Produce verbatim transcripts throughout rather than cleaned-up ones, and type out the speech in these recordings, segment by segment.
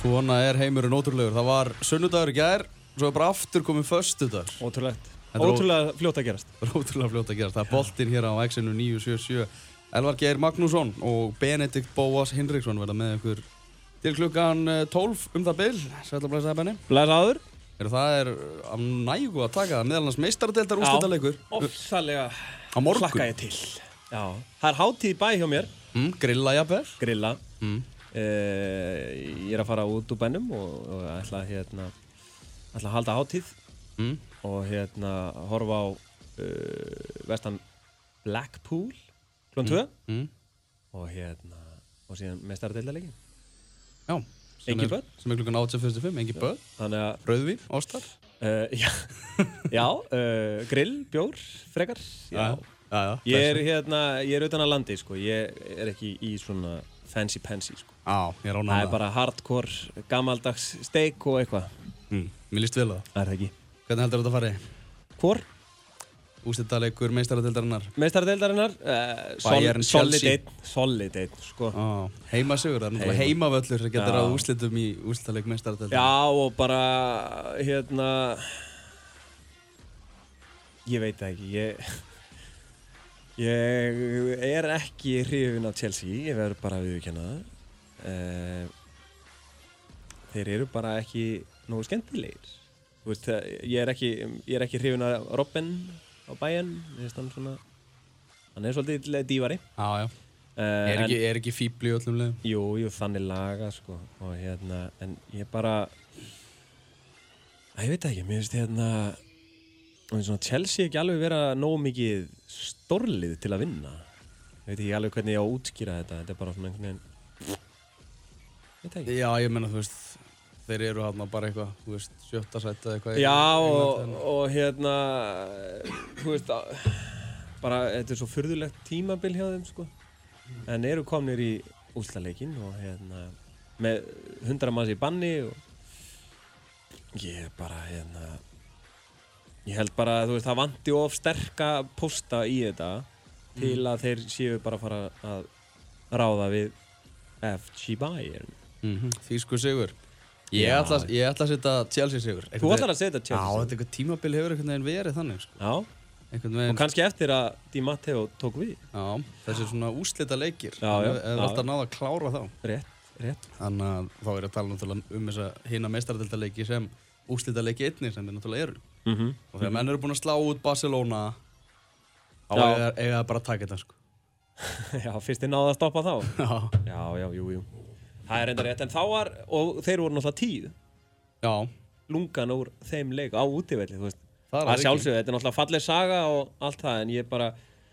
Svona er heimurinn ótrúlegur. Það var sunnudagur í gær, svo er bara aftur komið föstudagur. Ótrúlegt. Ótrúlega fljótt að gerast. Ótrúlega fljótt að gerast. Það er boltinn hér á X-inu níu sjö sjö. Elvar Geir Magnússon og Benedikt Bóas Hinriksson verða með ykkur til klukkan tólf um það bil. Sæll að blæsa það, Benni. Blæsaður. Það er að nægu að taka meðal annars meistaradeildar úrslitaleikur. Já, ofsalega á morgun. Hlakka ég til. Já. Það er hátíð í bæ hjá mér. Mm, grilla jafnvel. Grilla. Mm. Uh, ég er að fara út úr bænum og, og ætla, hérna, ætla að halda hátíð mm. og hérna horfa á uh, vestan Blackpool klukkan tvö mm. mm. og hérna og síðan meistaradeildarleikin. Já, engin börn sem er klukkan átján fjörutíu og fimm, engin börn. Þannig að rauðvín, ostar. Uh, já, já uh, grill, bjór, frekar. Já. Já, já, ég er hérna, ég er utan að landi sko. Ég er ekki í svona fancy pansy sko. Já, ég er ánægður. Það er bara hardcore, gamaldags steik og eitthvað. Mm, mér líst vel á það. Það er það ekki. Hvernig heldur þetta að fari? Hvor? Úrslitaleikur meistaradeildarinnar. Meistaradeildarinnar? Uh, Bayern, sol, solid Chelsea. eitt. Solid eitt, sko. Á, heimasigur, það er náttúrulega heimavöllur sem getur að úrslitum í úrslitaleik meistaradeildarinnar. Já, og bara, hérna, ég veit það ekki, ég... Ég er ekki hrifinn af Chelsea, ég verður bara að viðurkenna það. Uh, þeir eru bara ekki nógu skemmtilegir. Þú veist, ég er ekki, ég er ekki hrifinn af Robben á Bayern, ég veist hann svona, hann er svolítið dívari. Já, já. Uh, er, ekki, er ekki fíbl í öllum leiðum? Jú, jú, þannig laga, sko, og hérna, en ég bara, að ég veit ekki, mér finnst hérna, og svona Chelsea ekki alveg vera nógu mikið stórlið til að vinna. Ég veit ekki alveg hvernig ég á að útskýra þetta. Þetta er bara svona einhvern veginn... Veit ekki. Já, ég menna, þú veist, þeir eru hérna bara eitthvað, þú veist, sjötta sæti eða eitthvað. Já, og, og hérna, þú veist, bara, þetta er svo furðulegt tímabil hjá þeim, sko. En eru komnir í úrslitaleikinn og hérna, með hundra manns í banni og ég bara, hérna... Ég held bara að veist, það vanti of sterka pósta í þetta mm. til að þeir séu bara að fara að ráða við F C Bayern. Mm-hmm. Þýsku sigur. Ég Já. ætla, ég ætla að setja Chelsea sigur. Þú ætlar að setja Chelsea sigur? Já, þetta eitthvað tímabil hefur einhvern veginn verið þannig. Sko. Já, veginn... og kannski eftir að Di Matteo tók við. Já, þessi svona úrslita leikir. Já, já. Það er alltaf náða að klára þá. Rétt, rétt. Þannig að þá er ég að tala náttúrulega um þessa hina meistaradeildarleiki sem úrslita leiki einni sem þeir náttúrulega eru. Mm-hmm. Og þegar menn eru búin að slá út Barcelona þá eiga það bara að taka þetta sko. Já, fyrst þið náðu að stoppa þá. Já. Já, já, jú, jú. Það er enda rétt, en þá var, og þeir voru náttúrulega tíð. Já. Lungan úr þeim leik á útivelli, þú veist. Það er sjálfsögðu, þetta er náttúrulega falleg saga og allt það, en ég bara,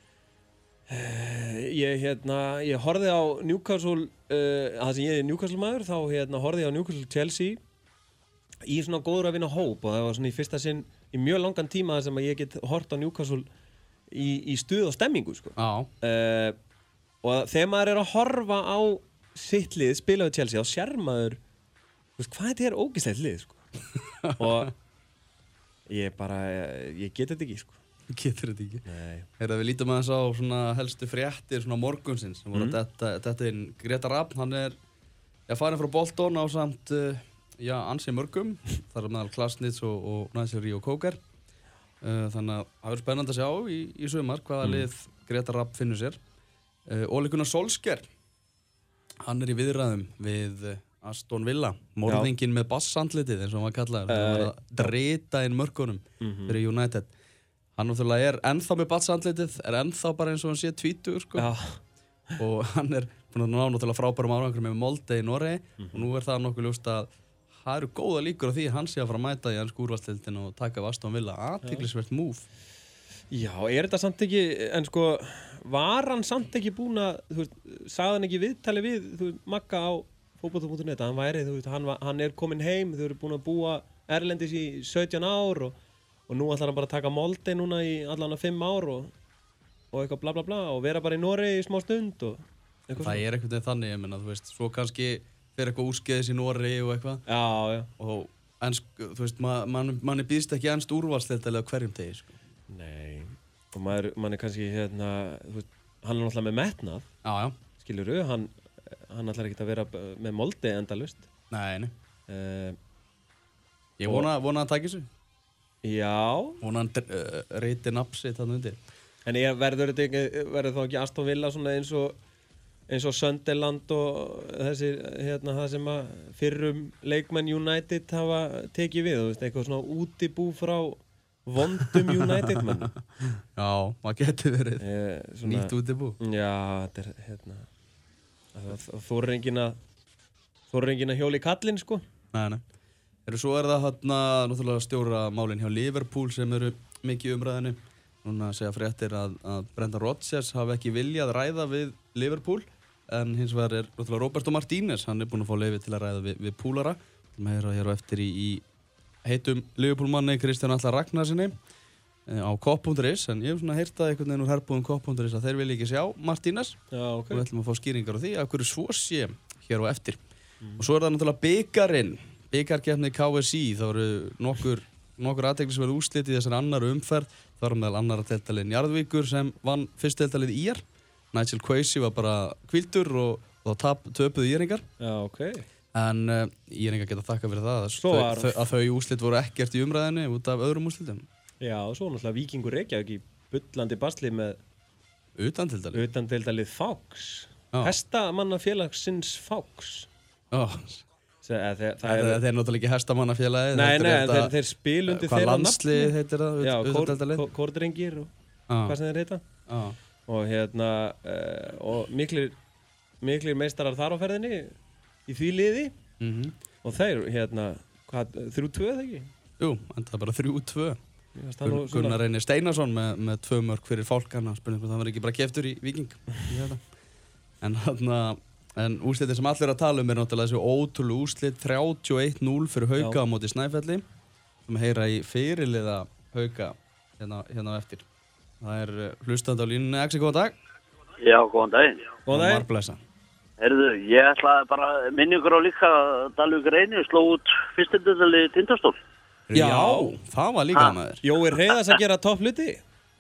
uh, ég, hérna, ég horfði á Newcastle, uh, það sem ég er Newcastle maður, þá hérna horfði ég á Newcastle Chelsea í svona góður að vinna hóp og það var svona í fyrsta sinn í mjög langan tíma þar sem að ég get hort á Newcastle í, í stuð og stemmingu sko. Uh, og þegar maður er að horfa á sitt lið, spila við Chelsea, þá sér maður veist, hvað þetta er ógeðslegt lið sko. Og ég bara, ég get þetta ekki sko. Getur þetta ekki? Nei. Heyrðu, við lítum aðeins á svona helstu fréttir svona morgunsins sem voru mm. að detta, detta inn Gretar Rapp, hann er ja, farin frá Bolton á samt uh, Já, ansi mörgum, þar er meðal Klasnitz og, og Nasri og Kóker. Uh, þannig að það verður spennandi að sjá í, í sumar hvaða mm. lið Gretar Rapp finnur sér. Uh, Ole Gunnar Solskjær, hann er í viðræðum við Aston Villa, morðinginn Já. Með bassandlitið eins og hann kallaði. Uh, hann var að drita inn mörkunum mm-hmm. fyrir United. Hann náttúrulega er ennþá með bassandlitið, er ennþá bara eins og hann sé tvítugur sko. Já. Og hann er búin að ná náttúrulega frábærum árangur með Molde í Noregi mm-hmm. og nú er það nokkuð ljóst að það eru góða líkur á því að hann sé að fara að mæta í hans úrvalsdeildina og taka við Aston Villa. Athyglisvert move. Já, er þetta samt ekki, en sko, var hann samt ekki búinn að, þú veist, sagði hann ekki viðtali við, þú veist, Magga á fótbolta punktur net, hann væri, þú veist, hann, hann er kominn heim, þau eru búin að búa erlendis í sautján ár og, og nú ætlar hann bara að taka Molde núna í allan að fimm ár og, og eitthvað bla bla bla og vera bara í Noregi í smá stund og eitthvað. Það er eitthvað þannig, ég menna, þú veist, svo kannski fyrir eitthvað úrskeiðis í Noregi og eitthvað. Já, já. Og ensk, þú veist, ma, man, manni býðst ekki ennst úrvalsdeildarlega hverjum degi, sko. Nei. Og maður, mann er kannski, hérna, þú veist, hann er náttúrulega með metnað. Já, já. Skilurðu, hann, hann ætlar ekki að vera með Molde endalaust. Nei, nei. Uh, Ég vona, vona að það taki þessu. já. Vona að uh, reyti napsi þarna undir. En ég verður þetta ekki, verður þá ekki Aston Villa svona eins og eins og Sunderland og þessi, hérna, það sem að fyrrum leikmenn United hafa tekið við, þú veist, eitthvað svona útibú frá vondum United menn. Já, það getur verið. Eh, svona, Nýtt útibú. Já, þetta er, hérna, þú er engin að, þú er engin að hjóla í kallinn, sko. Nei, nei. Eru svo er það hérna, náttúrulega stjóra málin hjá Liverpool sem eru mikið í umræðinu. Núna segja fréttir að, að Brendan Rodgers hafi ekki viljað ræða við Liverpool, en hins vegar er náttúrulega Roberto Martínez, hann er búinn að fá leyfi til að ræða við, við púlara. Við heyra hér á eftir í, í heitum Liverpool-manni Kristján Atla Ragnarsinni á kopp punktur is, en ég hef svona heyrt að einhvern veginn úr herbúðum kopp punktur is að þeir vilja ekki sjá Martínez. Já, ok. Og við ætlum að fá skýringar á því að hverju svo sé hér á eftir. Mm. Og svo er það náttúrulega bikarinn, bikarkeppni K S I, þá eru nokkur, nokkur athyglisverð úrslit í þessari annar umferð. Það var meðal annarra deildarlið Njarðvíkur sem vann fyrst deildarlið í er. Nigel Quasey var bara hvíldur og, og þá töpuðu íringar. Já, ok. En uh, íringar geta þakka fyrir það að, Svo þau, var- þau, að þau úrslit voru ekkert í umræðinni út af öðrum úrslitum. Já, og svo náttúrulega Víkingur Reykjavík í bullandi basli með Utan deildardalið. utandeildalið Fáks. Já. Hestamannafélagsins Fáks. Já, Se, eða, þeir, það er, þeir er náttúrulega ekki hestamannafélagið. Nei, Þetta nei, er en þetta- þeir, þeir spil undir Hvað þeirra landslið nafni. heitir það? Já, Utan deildardalið? kór- kórdrengir og Já. hvað sem þeir heita. Já. Og hérna, uh, og miklir, miklir meistarar þar á ferðinni í því liði. Mhm. Og þeir, hérna, hvað, þrjú tvö eða ekki? Jú, en það er bara þrjú tvö. Mér fannst það nú svona- Gunnar Reynir Steinarsson með, með tvö mörk fyrir fálkana, spurning hvort það var ekki bara keftur í Víking í þetta. En þarna, en úrslitin sem allir er að tala um er náttúrulega þessi ótrúlega úrslit þrjátíu og eitt núll fyrir Hauka Já. á móti Snæfelli, sem heyra í fyrirliða Hauka hérna, hérna á eftir. Það er uh, hlustandi á línunni. Exi, góðan dag. Já, góðan daginn. Góðan daginn. Marblessa. Herðu, ég ætlaði bara minningur á líka að Dalvík Reyni sló út fyrstendöðali Tindastól. Já. það var líka maður. Jói Reyðars að gera topp hluti.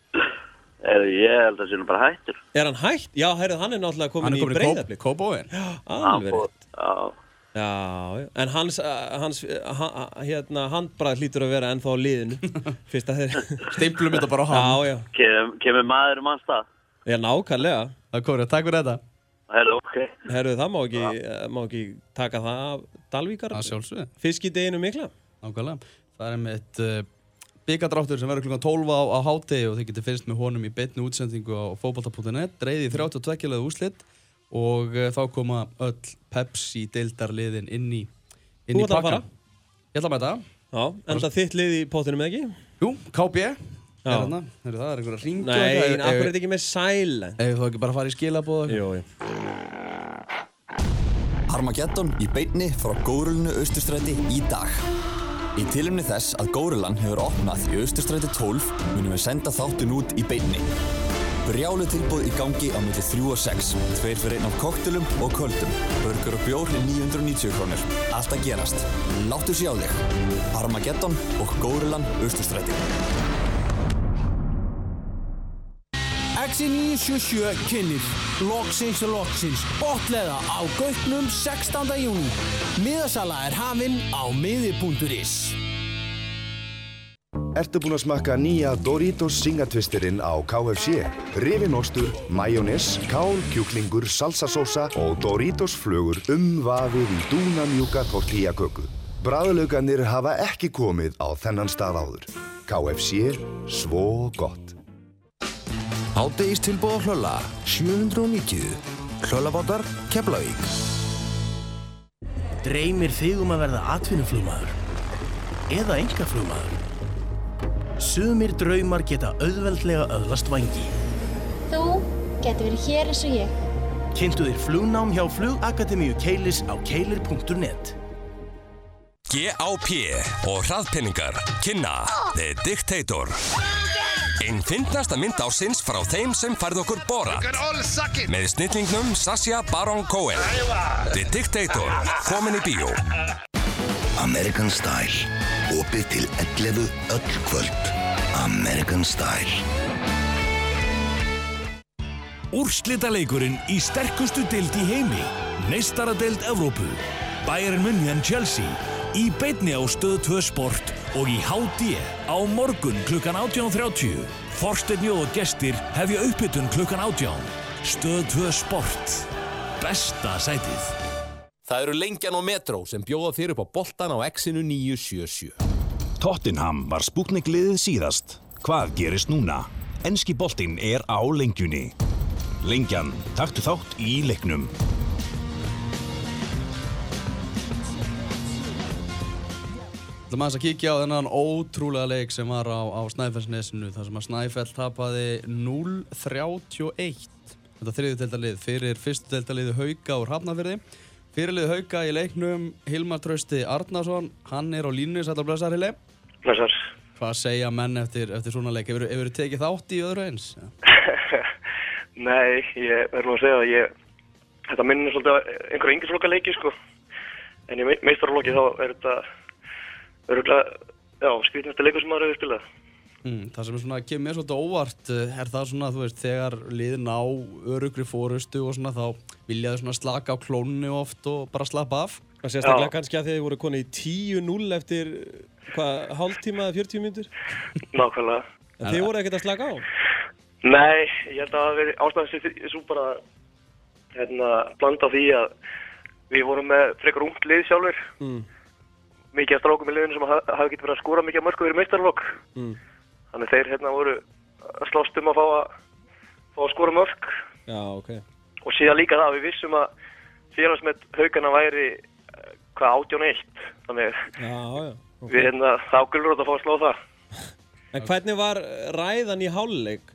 Herðu, ég held að það sé nú bara hættur. Er hann hætt? Já, heyrðu, hann er náttúrulega komin Hann er í komin í Breiðablik. Kópavoginn. Alveg rétt. Já, Já, já. En hans, uh, hans uh, ha, hérna, handbragð hlýtur að vera ennþá á liðinu. Fyrst að þeir... Stimplum þetta bara á hann. Já, já. kem, kemur maður um hans stað. Já, nákvæmlega. Það komur ég, takk fyrir þetta. Herðu, ok. Herðu, það má ekki, uh, má ekki taka það af Dalvíkar. Það sjálfsögðu. Fiskideginu mikla. Nákvæmlega. Það er með eitt uh, byggadráttur sem verður klukkan tólf á, á hádegi og þið getur fylgst með honum í beinni útsendingu á fótbolta punktur net. Dreiði í þrjátíu og tvö kílóða úrslit og uh, þá koma öll Pepsi deildarliðin inn í inn Þú í ætlar að pakkan. fara? Ég ætla að mæta. Já, enda þitt lið í pottinum eða ekki? Jú, K B. Já. Er þarna. Heyrðu, það er einhverja hringu. Nei, en akkur er þetta ekki með sæl. Ef þú ekki bara farið í skilabóð. Jú, jú. Armageddon í beinni frá Górulnu Austurstræti í dag. Í tilefni þess að Górulan hefur opnað í Austurstræti tólf munum við senda þáttinn út í beinni. Brjálu tilboð í gangi á milli þrjú og sex. Tveir fyrir einn af koktelum og köldum. Burger og bjór í níu hundruð og níutíu krónur. Allt að gerast. Láttu sjá þig. Armageddon og Górulan Austurstræti. X níu sjö sjö kynnir Loksins og loksins botleða á Gauknum sextánda júní. Miðasala er hafin á miði punktur is. Ertu búinn að smakka nýja Doritos Singatwisturinn á K F C? Rifinn ostur, majónes, kál, kjúklingur, salsasósa og Doritos flugur umvafið í dúnamjúka tortillaköku. Bragðlaugarnir hafa ekki komið á þennan stað áður. K F C, svo gott. Hádegistilboð á Hlölla, sjö hundruð og níutíu. Hlöllabátar, Keflavík. Dreymir þig um að verða atvinnuflugmaður? Eða einkaflugmaður? Sumir draumar geta auðveldlega öðlast vængi. Þú getur verið hér eins og ég. Kynntu þér flugnám hjá Flugakademíu Keilis á keilir punktur net. G A P og hraðpenningar kynna The Dictator. Einn fyndnasta mynd ársins frá þeim sem færði okkur Borat. Með snillingnum Sacha Baron Cohen. The Dictator, komin í bíó. American Style. Opið til ellefu öll kvöld. American Style. Úrslitaleikurinn í sterkustu deild í heimi, meistaradeild Evrópu. Bayern München Chelsea í beinni á Stöð tvö Sport og í H D á morgun klukkan átján þrjátíu. Þorsteinn J og gestir hefja upphitun klukkan átján. Stöð tvö Sport. Besta sætið. Það eru Lengjan og Metro sem bjóða þér upp á boltan á X-inu níu sjö sjö. Tottenham var Sputnik-liðið síðast. Hvað gerist núna? Enski boltinn er á Lengjunni. Lengjan, taktu þátt í leiknum. Það maður að kíkja á þennan ótrúlega leik sem var á, á Snæfellsnesinu þar sem að Snæfell tapaði núll þrjátíu og eitt. Þetta þriðjudeildarlið fyrir fyrstudeildarliði Hauka úr Hafnarfirði. Fyrirliði Hauka í leiknum Hilmar Trausti Arnarsson, hann er á línu, sæll og blessaður Hilli. Blessaður. Hvað segja menn eftir, eftir svona leik? Hefur þú tekið þátt í öðru eins? Nei, ég verður að segja að ég, þetta minnir svolítið einhverja yngisflokka leiki sko. En í meistaraflokki þá er þetta öruglega, já, skrýtnasta leikur sem maður hefur spilað. Mm, það sem er svona, kemur mér svolítið óvart, er það svona, þú veist, þegar liðin á örugri fórustu og svona, þá vilja þau svona slaka á klónunni oft og bara slappa af. Það sérstaklega kannski að þið voru konið í tíu núll eftir, hvað, hálftíma eða fjörutíu mínútur? Nákvæmlega. En þið voru ekkert að slaka á? Nei, ég held að það veri ástæðan svo bara, hérna, blanda á því að við vorum með frekar ungt lið sjálfur. Mm. Mikið af strákum í liðinu sem hafa haf getið verið að skora mikið af mörkum fyrir meistaraflokk. Mm. Þannig þeir hérna voru að slást um að fá að, fá að skora mörk. Já, ok. Og síðan líka það, við vissum að félagsmet Haukana væri hvað átján eitt. Þannig já, já, okay. Við hérna þá gulrót að fá að slá það. En hvernig var ræðan í hálfleik?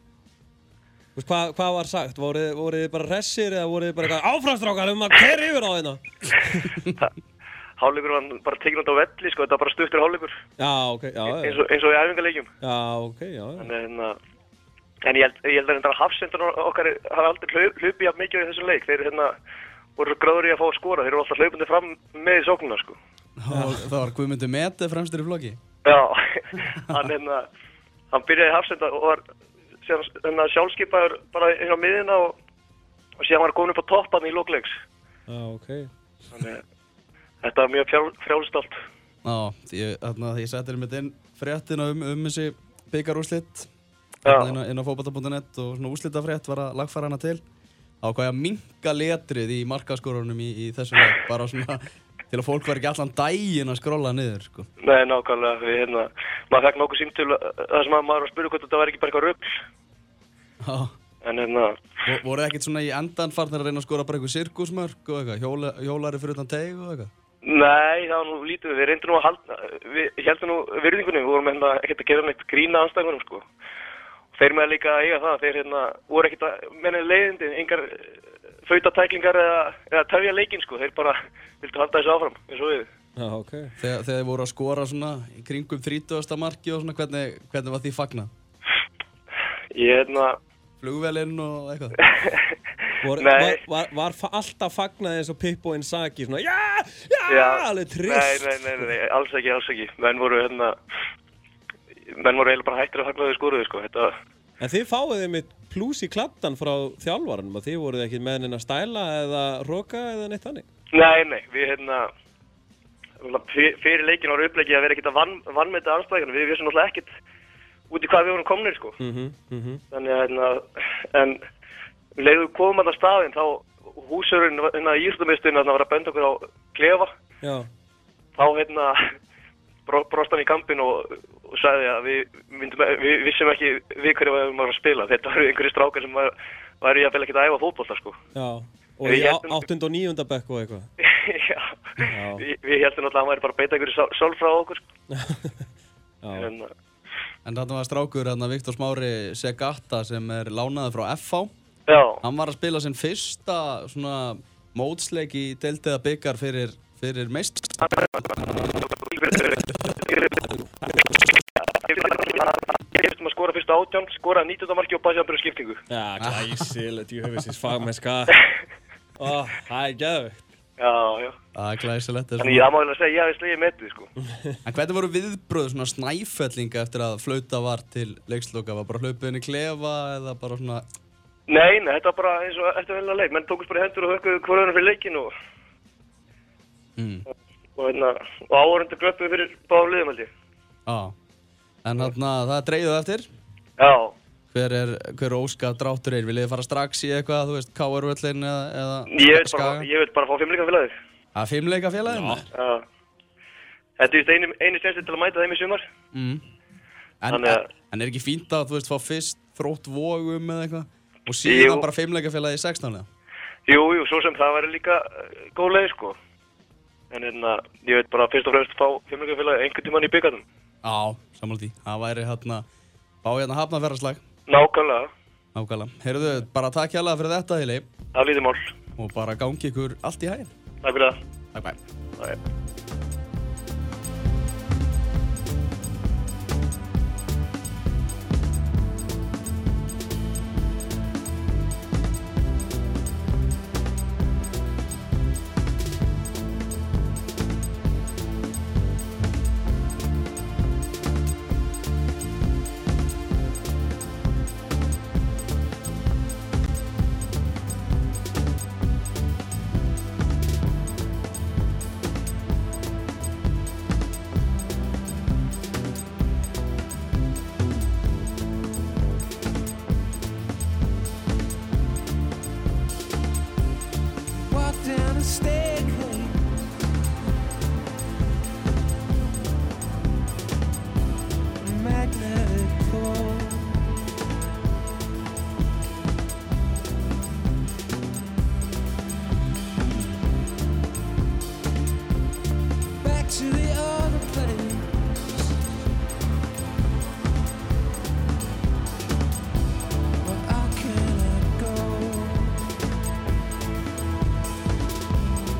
Hvað, hvað var sagt? Voruð voru þið bara hressir eða voruð þið bara eitthvað áframstrákar um að keyra yfir á þeirna? Hálfleikur var bara tekinn út á velli, sko, þetta var bara stuttur hálfleikur. Já, ok, já, já. Eins og, eins og í æfingaleikjum. Já, ok, já, já. En, en, en ég held, ég held að þetta hafsendur okkar hafa aldrei hlaupið jafn mikið í þessum leik. Þeir hérna voru gráður í að fá að skora. Þeir eru alltaf hlaupandi fram með í sóknuna, sko. Og það var Guðmundur Mete fremstur í flokki? Já, hann hérna, hann byrjaði í hafsenda og var hérna sjálfskipaður bara inn á miðina og, og síðan var komin upp á toppan í lokleiks. Já, ok. Þannig þetta var mjög frjál, frjálst allt. Já, ég, þarna, ég settir mitt inn fréttina um, um þessi bikarúrslit inn, inn á fótbolta punktur net og svona úrslitafrétt var að lagfæra hana til. Ákvað að minnka letrið í markaskorunum í, í þessum leik, bara svona til að fólk var ekki allan daginn að skrolla niður, sko. Nei, nákvæmlega, við hérna, maður fekk nokkuð símtöl þar sem maður var að spyrja hvort þetta var ekki bara eitthvað rugl. Já. En hérna... Voru þið ekkert svona í endan farnir að reyna að skora bara eitthvað sirkusmörk og eitthvað, Hjóla, hjólari fyrir utan teig og eitthvað? Nei, það var nú lítið, við reyndum nú að halda, við heldum nú virðingunni, við vorum hérna ekkert að gera neitt grína anstæðingunum, sko. Þeir með líka að eiga það, þeir hérna voru ekkert að menna leiðindi, engar fautatæklingar eða, eða tefja leikinn, sko, þeir bara vildu halda þessu áfram, eins og við. Já, ok. Þegar, þegar þið voru að skora svona í kringum þrítugasta marki og svona, hvernig, hvernig var því fagnað? Ég hérna... Flugvélinn og eitthvað? Var, var, var, var alltaf fagnað eins og Pippo Inzaghi svona já, já, já, alveg trist? Nei, nei, nei, nei, alls ekki, alls ekki. Menn voru hérna, menn voru eiginlega bara hættir að fagna þau skoruðu, sko. Þetta... En þið fáið þið með plús í kladdan frá þjálfaranum og þið voruð ekki með henni að stæla eða roka eða neitt þannig? Nei, nei, við hérna, fyrir leikinn var upplegið að vera ekkert að vann, vannmeta anstæðingunum. Við vissum náttúrulega ekkert út í hvað við vorum komnir, sko. Mm-hmm, mm-hmm. Þannig að hérna, en leiðu komum að það staðinn, þá húsörun, hérna íþróttamiðstöðin, þarna var að benda okkur á klefa. Já. Þá hérna brost hann í kampinn og, og sagði að við, myndum, við vissum ekki við hverju við varum að spila. Þetta var einhverju strákar sem var, var ég að vel ekkert að æfa fótbolta, sko. Já, og í áttunda og níunda bekk og eitthvað. Já, Já. Vi, við heldum náttúrulega að hann væri bara að beita einhverju sál frá okkur, sko. Já. En, En þarna var strákur, þarna Viktor Smári Segata sem er lánaður frá F H. Já. Hann var að spila sinn fyrsta svona mótsleik í deild eða bikar fyrir, fyrir meist. Ég hefðum að skora fyrsta átján, skora nítjánda marki og bæði að byrja skiptingu. Já, glæsilegt, ég hefði síns fagmennska. Ó, það er geðveikt. Já, já. Það er glæsilegt. Þannig ég ámæðilega að segja, ég hefði slegið metið, sko. En hvernig voru viðbröð svona Snæfellinga eftir að flauta var til leiksloka? Var bara hlaupið inn í klefa eða bara svona... Nei, nei, þetta var bara eins og eftir velja leik. Menn tókust bara í hendur og hökkuðu hvoruðunum fyrir leikin og... Mm. Og, hérna, og áhorfendur klöppuðu fyrir báðum liðum held ég. Já. En þarna, það er dregið eftir? Já. Hver er, hver er óska dráttur einn? Viljið þið fara strax í eitthvað, þú veist, K R-völlin eða, eða Ég vil bara, ég vil bara fá fimmleikafélagið. Að fimmleikafélagið? Já. Þetta er just eini, eini sensti til að mæta þeim í sumar. Mm. En, Þannig að- en er ekki fínt að, þú veist, fá fyrst Þrótt Vogum eða eitthvað? Og síðan Jú. bara fimmleikafélagið í sextán eða? Jú, jú, svo sem það væri líka uh, góð leið, sko. En hérna, ég veit bara fyrst og fremst fá fimmleikafélagið einhvern tímann í byggarnum. Já, sammála því. Það væri hérna, fá hérna hafnarferðarslag. Nákvæmlega. Nákvæmlega. Heyrðu, bara takk hérlega fyrir þetta, Hili. Það lítið mál. Og bara gangi ykkur allt í hæginn. Takk fyrir það. Takk, bæ. Bæ. Walk down the staircase. Magnetic pole. Back to the other place. Where I cannot go.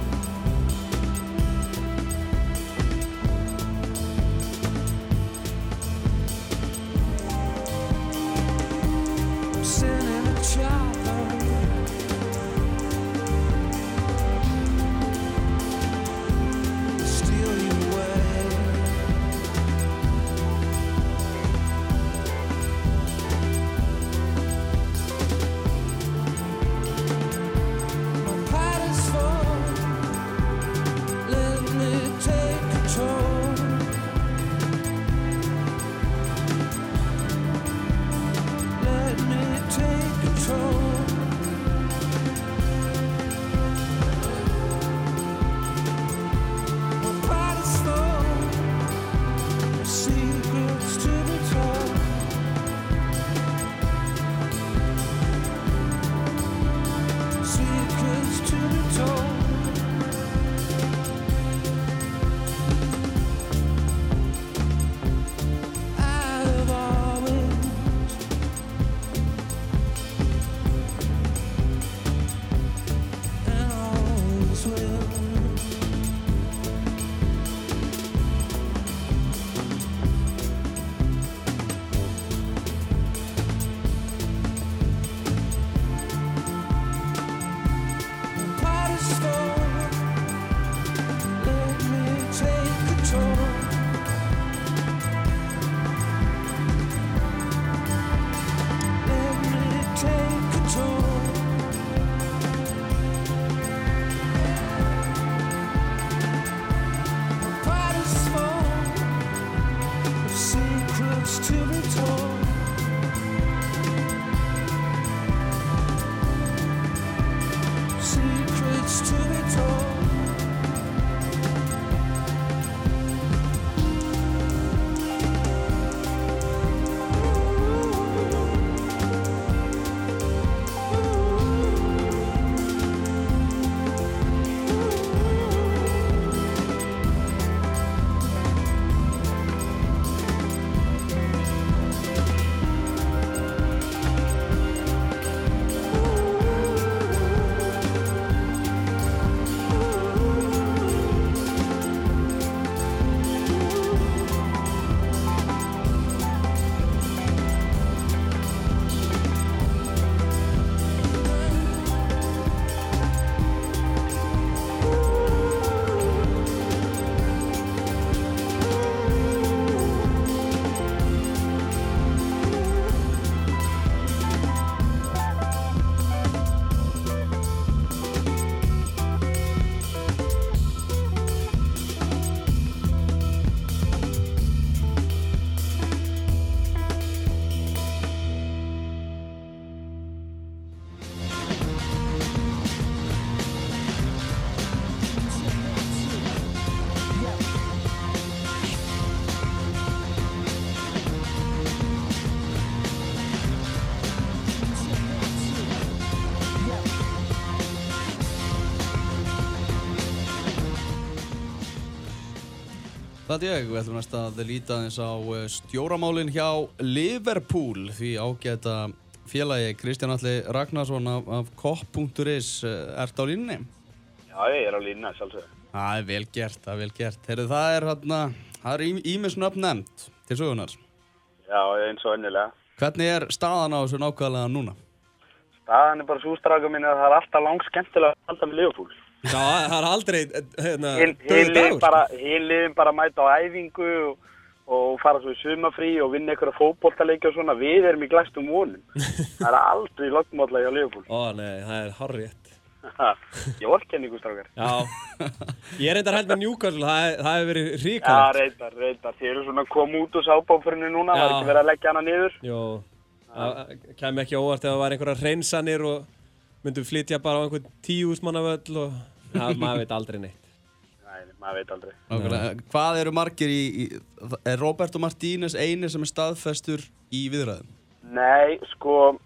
Það er ég, við ætlum næst að líta aðeins á stjóramálin hjá Liverpool því ágæta félagi Kristján Atli Ragnarsson af, af kopp punktur is ert á línunni? Já, ég er á línunni, sjálfsögðu. Það er vel gert, það er vel gert. Heyrðu, það er hérna, það er ýmis nöfn nefnt til sögunar. Já, eins og ennilega. Hvernig er staðan á þessu nákvæmlega núna? Staðan er bara svo stráka minni að það er alltaf langt skemmtilega að halda með Liverpool. Já, það er aldrei hérna, döður dagur. Bara, Hinliðin bara mæta á æfingu og, og fara svo í sumafrí og vinna einhverja fótboltaleiki og svona. Við erum í glæstum vonum. Það er aldrei lognmótlega hjá Liverpool. Ó nei, það er hárrétt. Ég vorkenni ykkur strákar. Já, ég er reyndar held með Newcastle, það, það hefur verið hrikalegt. Já, reyndar, reyndar. Þið eru svona kom út úr sápáförinu núna, það er ekki verið að leggja hana niður. Jó, það kæmi ekki óvart ef það var einhverja hreinsanir og myndum flytja bara á einhvern tíúsmannavöll og ja, maður veit aldrei neitt. Nei, maður veit aldrei. Nákvæmlega. Hvað eru margir í, í, er Roberto Martínez eini sem er staðfestur í viðræðum? Nei, sko,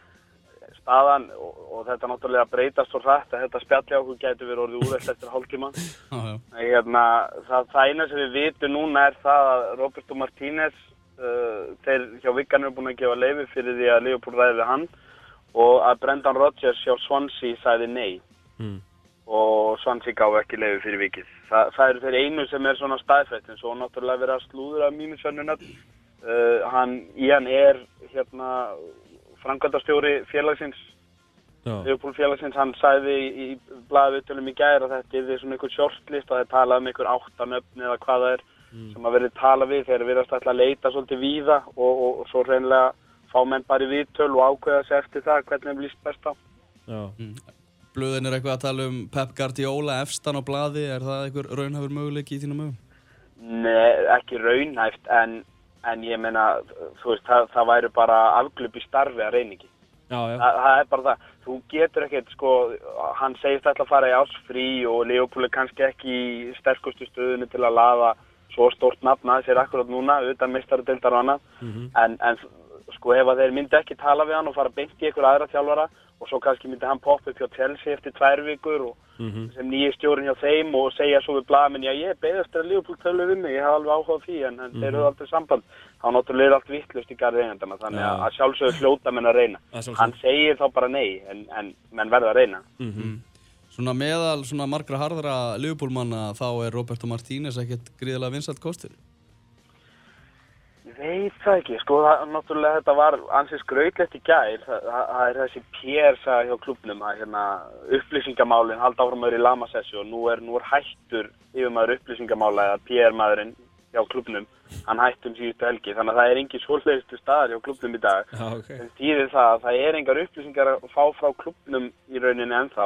staðan, og, og þetta náttúrulega breytast svo hrætt að þetta spjalli á okkur gæti verið orðið úrelt eftir hálftíma. Hérna, það, það eina sem við vitum núna er það að Roberto Martínez, uh, þeir hjá Wigan eru búin að gefa leyfi fyrir því að Liverpool ræði við hann og að Brendan Rodgers hjá Swansea sagði nei. Mm. Og Swansea gáði ekki leyfi fyrir vikið. Þa, það eru þeir einu sem er svona staðfætt en svo náttúrulega verið að slúðra mínusönnuna. Uh, hann, Ian er hérna framkvæmdastjóri félagsins, Liverpool félagsins, hann sagði í, í blaðaviðtölum í gær að þetta er svona einhver shortlist og það er talað um einhver áttanöfn eða hvað það er mm. sem að verið tala við þegar verið að leita svolítið víða og, og, og svo reynilega fá menn bara í viðtöl og ákveða sig eftir það hvernig þeim líst best á. Já. Mm. Blöðin er eitthvað að tala um Pep Guardiola efstan á blaði, er það einhver raunhæfur möguleiki í þínum mögum? Nei, ekki raunhæft, en, en ég meina, þú veist, það, það væri bara afglöp í starfi að reyna ekki. Já, já. Þa, það er bara það. Þú getur ekkert, sko, hann segist alltaf að fara í ársfrí og Liverpool er kannski ekki í sterkustu stöðunni til að laða svo stórt nafn að sér akkurat núna, utan meistaradeildar og annað. Mm-hmm. En, en sko, ef þeir myndi ekki tala við hann og fara beint í einhver aðra þjálfara og svo kannski myndi hann poppa upp hjá Chelsea eftir tvær vikur og mm-hmm. sem nýji stjórinn hjá þeim og segja svo við blaðamenn, já ég beðast að Liverpool tölu við mig, ég hef alveg áhuga á því en, en mm-hmm. þeir eru aldrei samband. Þá náttúrulega er allt vittlust í garði eigendana, þannig ja. að sjálfsögur fljóta menn að reyna. Hann segir þá bara nei, en, en menn verða að reyna. Mm-hmm. Svona meðal svona margra harðra Liverpool-manna þá er Roberto Martínez ekkert gríðarlega vinsæll kostur? Ég veit það ekki, sko, það, náttúrulega þetta var ansið skrautlegt í gær, það, það er þessi P R-saga hjá klubnum, að hérna upplýsingamálinn halda áfram að vera í lamasessi og nú er, nú er hættur yfirmaður upplýsingamála eða P R-maðurinn hjá klubnum, hann hættum síðustu helgi, þannig að það er engin svoleiðistu staðar hjá klubnum í dag. Ah, okay. Það þýðir það að það er engar upplýsingar að fá frá klubnum í rauninni ennþá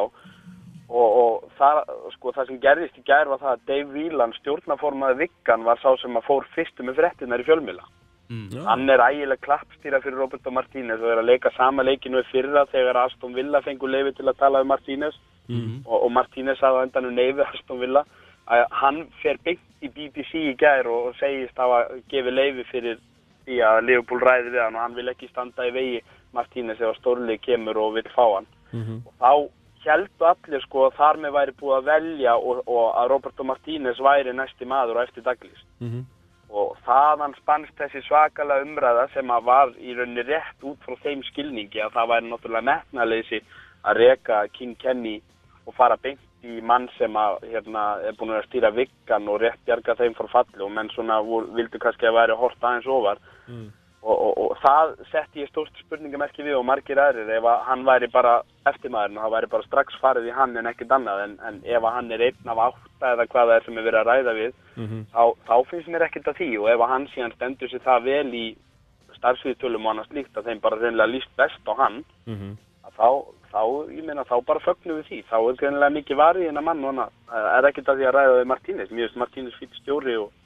og, og það, sko, það sem gerðist í gær var það að Dave Whelan, stjórnarformaður Wigan, var sá sem að fór fyrstu með fréttirnar í fjölmiðla. Mm. Hann er ægilega klappstýra fyrir Roberto Martínez og er að leika sama leikinu í fyrra þegar Aston Villa fengur leyfi til að tala um Martínez mm. og, og Martínez sagði á endanum nei við Aston Villa að hann fer beint í B B C í gær og, og segist hafa gefið leyfi fyrir því að Liverpool ræði við hann og hann vil ekki standa í vegi Martínez ef stórlið kemur og vil fá hann mm-hmm. og þá héldu allir sko að þar með væri búið að velja og, og að Roberto Martínez væri næsti maður og eftir Douglas mm-hmm. og þaðan spannst þessi svakalega umræða sem að var í rauninni rétt út frá þeim skilningi að það væri náttúrulega metnaleysi að reka King Kenny og fara beint í mann sem að hérna er búin að stýra Wigan og rétt bjarga þeim frá falli og menn svona vor, vildu kannski að væri hort aðeins ofar mm. og, og, og það setti ég stórt spurningamerki við og margir aðrir ef að hann væri bara eftirmaðurinn og það væri bara strax farið í hann en ekkert annað en, en ef að hann er einn af átta eða hvað það er sem er verið að ræða við mm-hmm. þá, þá finnst mér ekkert að því og ef að hann síðan stendur sér það vel í starfsviðtölum og annars líkt að þeim bara reynilega líst best á hann mm-hmm. að þá, þá, ég meina þá bara fögnum við því þá er greinilega mikið varið en að mann og það er ekkert að því að ræða við Martínez mér finnst Martínez fýtt stjóri og,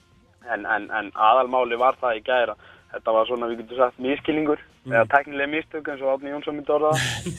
en, en, en aðalmáli var það í gær þetta var svona, við getum sagt, miskilningur mm. eða tæknilega mistök eins og Árni Jónsson myndi orða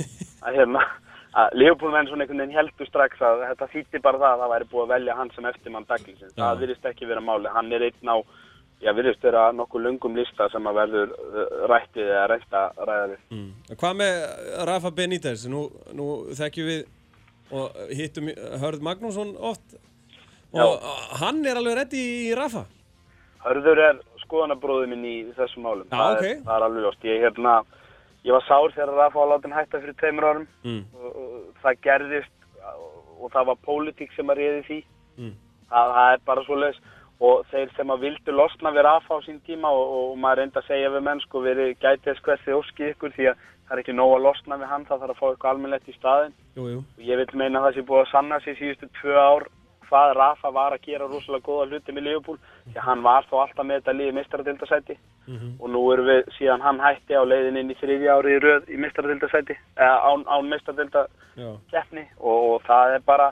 að hérna að Liverpool-menn svona einhvern veginn heldur strax að þetta þýtti bara það að það væri búið að velja hann sem eftirmann Douglas. Ja. Það virðist ekki vera máli. Hann er einn á, já, virðist vera nokkuð löngum lista sem að verður rættið eða reynda ræðið. Mm. Hvað með Rafa Benítez? Nú, nú þekkjum við og hittum Hörð Magnússon oft Og hann er alveg reddi í Rafa? Hörður er skoðanabróðið minn í þessum málum. Já, það, ok. er, það er alveg ljóst. Ég, hérna, ég var sár þegar Rafa var látin hætta fyrir tveimur árum. Mm. Og, og það gerðist og það var pólitík sem að réði því. Mm. Það, það er bara svoleiðis. Og þeir sem að vildu losna við Rafa á sín tíma og, og maður reyndi að segja við menn sko verið gæti þess hvert þið óskið ykkur því að það er ekki nóg að losna við hann, það þarf að fá eitthvað almennilegt í staðinn. Jú, jú. Og ég vil meina að það sé búið að sanna sig síðustu tvö ár hvað Rafa var að gera rosalega góða hluti með Liverpool því hann var þá alltaf með þetta lið í meistaradeildarsæti mm-hmm. og nú erum við síðan hann hætti á leiðin inn í þriðja ári í röð í meistaradeildarsæti eða án, án meistaradeildakeppni og, og það er bara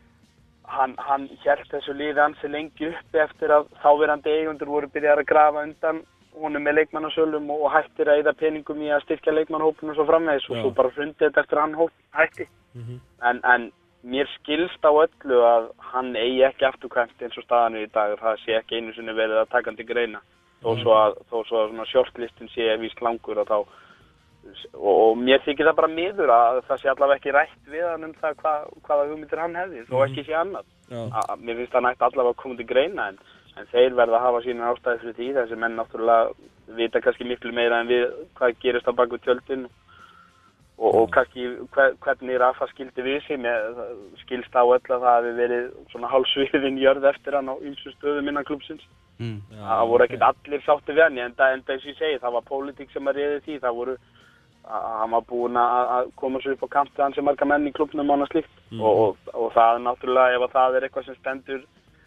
hann, hann hélt þessu liði ansi lengi uppi eftir að þáverandi eigendur voru byrjar að grafa undan honum með leikmannasölum og hættir að eyða peningum í að styrkja leikmannahópinu og svo framvegis og svo bara hrundi þetta eftir hann hóp hætti mm-hmm. en, en mér skilst á öllu að hann eigi ekki afturkvæmt eins og staðan er í dag og það sé ekki einu sinni verið að taka hann til greina þó svo að, þó svo að svona shortlistin sé víst langur og þá og, og mér þykir það bara miður að það sé allavega ekki rætt við hann um það hva, hvaða hugmyndir hann hefði þó ekki sé annað að, mér finnst það nægt allavega að koma til greina en, en þeir verða að hafa sína ástæði fyrir því þessi menn náttúrulega vita kannski miklu meira en við hvað gerist á baku tjöldin Og, og kannski hvernig Rafa skildi við sig með skilst á öll að það hefði verið svona hálfsviðin jörð eftir hann á ýmsum stöðum innan klúbbsins. Mm. Það voru ekkert allir sátti við hann, en það eins og ég segi, það var pólitík sem að réði því, það voru, að hann var búinn að koma svo upp á kant við hann sem marga menn í klúbbnum og annað slíkt. Mm. Og, og, og það er náttúrulega, ef að það er eitthvað sem stendur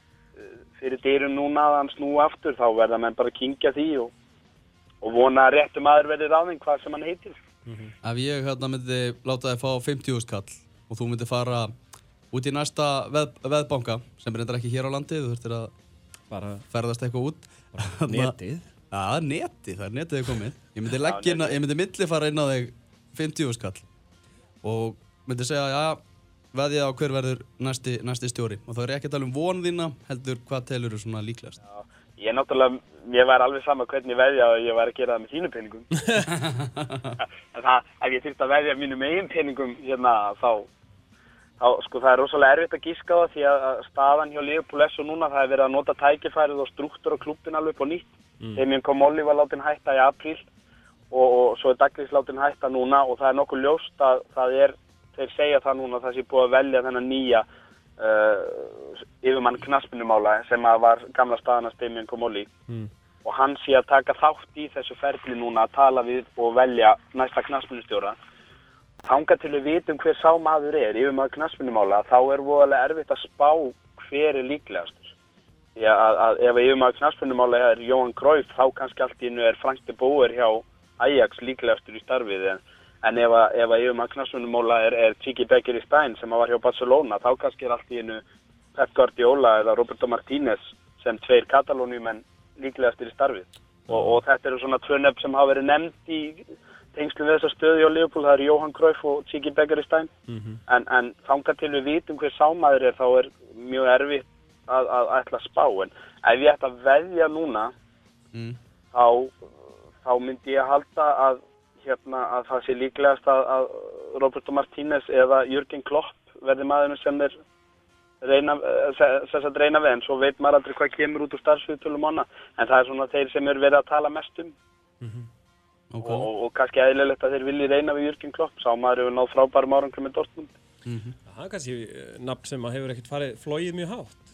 fyrir dyrum núna að hann snúi aftur, þá verða menn bara að kyngja því og, og vona að réttu maður verði ráðinn hvað sem hann heitir. Mm-hmm. Ef ég hérna myndi láta þið fá fimmtíu þúsund kall og þú myndi fara út í næsta veð, veðbanka sem reyndar ekki hér á landi, þú þurftir að bara ferðast eitthvað út netið? Já, netið, það er netið komið ég myndi leggja inn að, ég myndi milli fara inn á þig fimmtíu þúsund kall og myndi segja, já, veðja á hver verður næsti, næsti stjóri og þá er ég ekki að tala um von þína, heldur hvað telur þú svona líklegast? Já, ég náttúrulega Mér væri alveg sama hvernig veðja og ég væri að gera það með þínum peningum. En það, ef ég þyrfti að veðja mínum eigin peningum hérna, þá, þá, sko, það er rosalega erfitt að giska á það því að staðan hjá Liverpool er svo núna, það er verið að nota tækifærið og strúktur á klubbin alveg upp á nýtt. Mm. Þegar kom Molly var látin hætta í apríl og, og svo er Douglas látin hætta núna og það er nokkuð ljóst að það er, þeir segja það núna, það sé búið að velja þennan nýja Uh, yfirmann knattspyrnumála sem að var gamla staðana Damien Comolli mm. og hann sé að taka þátt í þessu ferli núna að tala við og velja næsta knattspyrnustjóra þangað til við vitum hver sá maður er yfirmann knattspyrnumála þá er voðalega erfitt að spá hver er líklegastur því að, að ef yfirmann knattspyrnumála er Johan Cruyff þá kannski allt í innu er Frank de Boer hjá Ajax líklegastur í starfið en En ef að, ef að yfirmann knattspyrnumóla er, er Txiki Begiristain sem var hjá Barcelona, þá kannski er allt í einu Pep Guardiola eða Roberto Martínez sem tveir Katalóniumenn líklegastir í starfið. Og, og þetta eru svona tvö nöfn sem hafa verið nefnd í tengslum við þessa stöðu á Liverpool, það eru Johan Cruyff og Txiki Begiristain. Mm-hmm. En, en þangað til við vitum hver sámaður er, þá er mjög erfitt að, að ætla að spá. En ef ég ætla að veðja núna, mm. þá, þá myndi ég halda að hérna að það sé líklegast að, að Roberto Martínez eða Jürgen Klopp verði maðurinn sem er reyna, þess að reyna við en svo veit maður aldrei hvað kemur út úr starfsviðtölum og annað en það er svona þeir sem er verið að tala mest um mm-hmm. okay. og, og, og kannski eðlilegt að þeir vilji reyna við Jürgen Klopp sá maður hefur náð frábærum árangri með Dortmund mm-hmm. Það er kannski nafn sem hefur ekkert farið flogið mjög hátt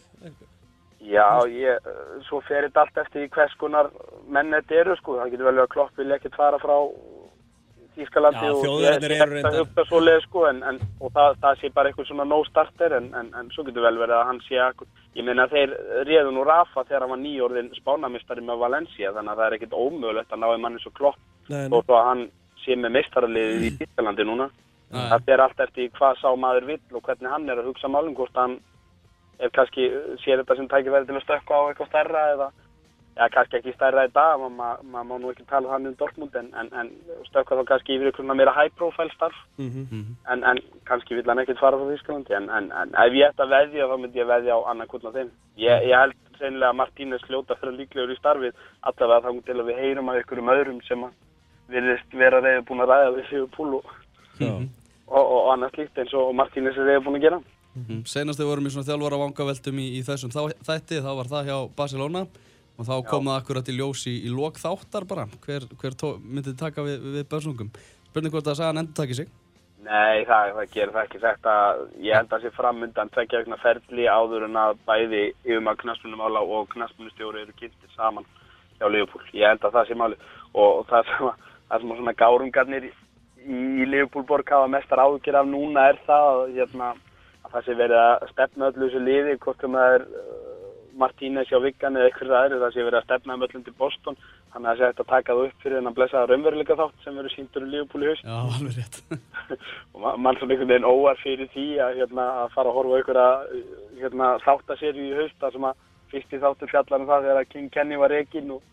Já, ég, svo fer þetta allt eftir hvers konar menn þetta eru sko, það getur vel að Klopp vilja ekkert fara frá Þýskalandi Já, og ég er að hugta svoleið sko en, en, og það, það sé bara eitthvað svona no starter en, en, en svo getur vel verið að hann sé akkur, ég meina þeir réðu nú Rafa þegar hann var nýjórðin spánamistari með Valencia þannig að það er ekkert ómögulegt að ná í manni svo Klopp og svo að hann sé með meistaraliðið í Þýskalandi núna Nei. Það er allt eftir hvað sá maður vill og hvernig hann er að hugsa málum hvort hann ef kannski sé þetta sem tækifæri til að stökkva á eitthvað stærra eða Já, kannski ekki stærra í dag, maður ma, ma má nú ekki tala þannig um Dortmund en, en, en stökkva þá kannski yfir eitthvað meira high profile starf mm-hmm. en, en kannski vill hann ekkert fara frá Þýskalandi en, en, en ef ég ætti að veðja þá myndi ég veðja á annað hvern af þeim. Ég, ég held sennilega að Martínez hljóta fyrir líklegur í starfið allavega þá til að við heyrum af einhverjum öðrum sem virðist vera reiðubúin að ræða við Liverpool og, mm-hmm. og, og, og annað slíkt eins og Martínez er reiðubúin að gera. Mm. Seinast þegar við vorum í svona þjálfara vangaveltum í, í þessum þá, þætti, þá var það hjá Barcelona og þá kom Já. það akkurat í ljós í, í lok þáttar bara, hver, hver tó, myndið taka við, við börsungum. Spurning hvort að sagan endur taki sig? Nei, það, það gerir það ekki. Þetta, ég held að sé framundan tveggja vikna ferli áður en að bæði yfirmaður knattspyrnumála og knattspyrnustjóri eru kynntir saman hjá Liverpool. Ég held að það sé máli og, og það sem, það sem svona gárungarnir í, í Liverpoolborg hafa mestar áhyggjur af núna er það hérna, að það sé verið að stefna öllu þessu liði, hvort sem það er uh, Martínez hjá Viggan eða eitthvað aðrir, það sé verið að stefna um öllum til Boston, þannig að það sé hægt að taka það upp fyrir þennan blessaða raunveruleika þátt sem verður sýndur í Liverpool í haust. Já, alveg rétt. Og man, mann svona einhvern veginn óar fyrir því að, hérna, að fara að horfa ykkur að hérna, þáttaserju í haust, þar sem að fyrsti þáttur fjallar um það þegar King Kenny var rekinn og,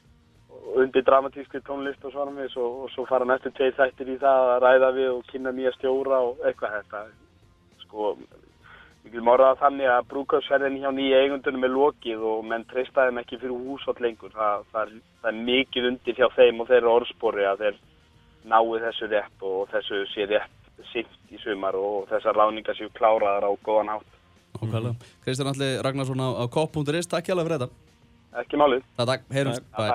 og undir dramatískri tónlist og svona með, og, og svo fara næstu tveir þættir í það að ræða við og kynna nýja stjóra og eitthvað þetta. Sko, við getum orðað þannig að brúðkaupsferðin hjá nýja eigundunum er lokið og menn treysta þeim ekki fyrir húsvöll lengur. Það, það, er, það er mikið undir hjá þeim og þeirra orðspori að þeir nái þessu rétt og þessu sé rétt sinnt í sumar og þessar ráðningar séu kláraðar á góðan hátt. Nákvæmlega. Mm. Kristján Atli Ragnarsson á, á kopp punktur is, takk hjá fyrir þetta. Ekki málið. Takk, takk, heyrumst. Bye.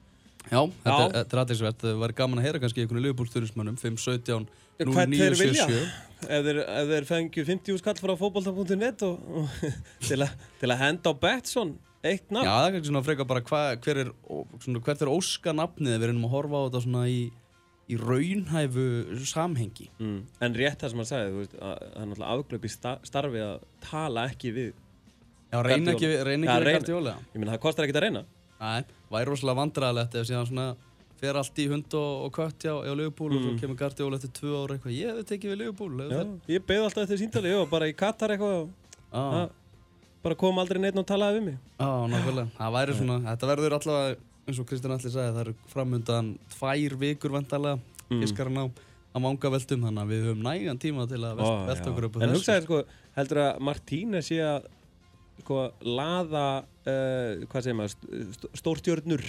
Já, þetta er, þetta er aðeinsvert. Það væri gaman að heyra kannski einhvern Liverpool-stuðningsmönnum fimm sautján núll níu sjö sjö. Ef þeir, ef þeir fengju fimmtíu skall frá fótbolta punktur net og, og til, a, til að henda á Betsson eitt nafn. Já, það er kannski svona frekar bara hva, hver er, svona, hvert er óska nafnið, við erum að horfa á þetta svona í, í raunhæfu samhengi. Mm. En rétt það sem hann sagði, þú veist, að það er náttúrulega afglöp í starfi að tala ekki við Já, reyna ekki, reyna ekki við Guardiola. Ég meina, það kostar ekkert að reyna. Nei, væri rosalega vandræðilegt ef síðan svona fer allt í hund og, og kött hjá, hjá Liverpool mm. og svo kemur Guardiola eftir tvö ára eitthvað, ég hef tekið við Liverpool. Já, ég beið alltaf eftir síndali, ég var bara í Katar eitthvað og ah. bara kom aldrei neitt og talaði við mig. Já, nákvæmlega. Það væri svona, þetta verður allavega, eins og Kristján Atli sagði, það eru framundan tvær vikur vantarlega, mm. fiskarinn á, á mangaveltum, þannig að við höfum nægan tíma til að velta, Ó, velta okkur upp á þessu. En þessu. hugsaði, sko, heldur að Martínez sé að sko, laða, uh, hvað segir maður, st stórstjörnur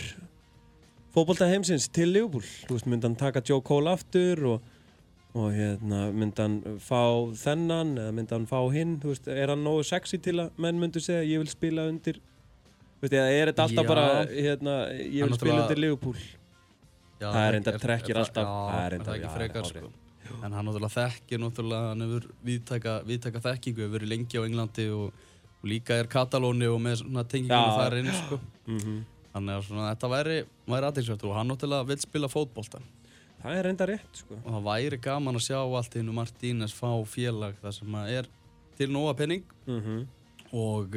fótbolta heimsins til Liverpool. Þú veist, myndi hann taka Joe Cole aftur og, og hérna, myndi hann fá þennan eða myndi hann fá hinn, þú veist, er hann nógu sexy til að menn myndi segja ég vil spila undir, þú veist, eða er þetta alltaf Já. bara, hérna, ég vil spila undir Liverpool. Já, það er enda trekkir alltaf, það er enda ekki frekar, sko. En hann náttúrulega þekkir, náttúrulega, hann hefur viðtæka, viðtæka þekkingu, hefur verið lengi á Englandi og og líka er Katalóni og með svona tengingunum þar inn, sko. Mm-hmm. Þannig að svona, þetta væri, væri aðeinsvægt og hann náttúrulega vil spila fótbolta. Það er reynda rétt, sko. Og það væri gaman að sjá allt innu Martínez fá félag þar sem er til nóga penning mm-hmm. og,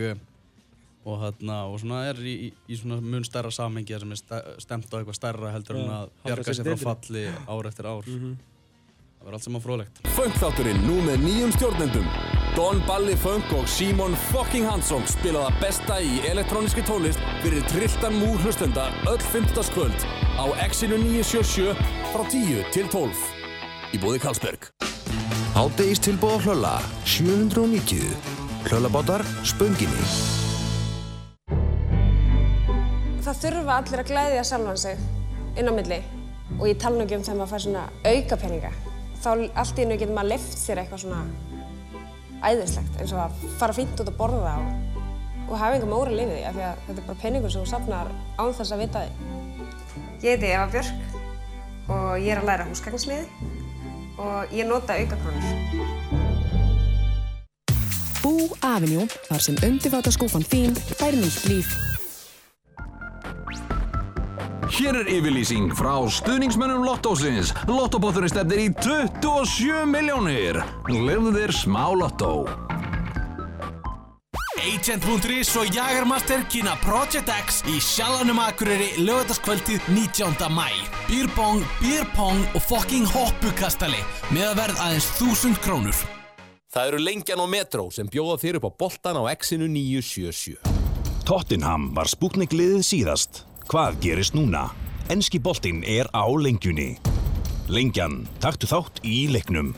og, þarna, og svona er í, í svona mun stærra samhengi sem er stemt á eitthvað stærra heldur en ja, að bjarga sér frá falli ár eftir ár. Mm-hmm. Það var allt saman fróðlegt. Funk-þátturinn nú með nýjum stjórnendum. Don Balli Funk og Simon fucking Hansson spila það besta í elektróniski tónlist fyrir trilltan múr hlustenda öll fimmtudagskvöld á Exinu níu sjö sjö frá tíu til tólf í boði Karlsberg. Hádegistilboð á Hlölla sjö hundruð og níutíu. Hlöllabátar Spönginni. Það þurfa allir að glæðja sjálfan sig inn á milli og ég tala nú ekki um þegar maður fær svona aukapeninga. Þá allt í einu getur maður leyft sér eitthvað svona æðislegt, eins og að fara fínt út að borða og, og hafa einhver móra lífið því, af því að þetta er bara peningur sem þú safnar án þess að vita því. Ég heiti Eva Björk og ég er að læra húsgagnsmíði og ég nota aukakrónur. Bú Avenue, þar sem undirfataskúffan þín fær nýtt líf. Hér er yfirlýsing frá stuðningsmönnum Lottósins. Lottobótturinn stefnir í tuttugu og sjö milljónir. Lifðu þér smá lottó. Agent punktur is og Jagermaster kynna Project X í Sjallanum Akureyri laugardagskvöldið nítjánda maí. Býrbong, býrpong og fucking hoppukastali með að verð aðeins þúsund krónur. Það eru Lengjan og Metro sem bjóða þér upp á boltan á Exinu níu sjö sjö. Tottenham var Spútnik-liðið síðast. Hvað gerist núna? Enski boltinn er á lengjunni. Lengjan, taktu þátt í leiknum.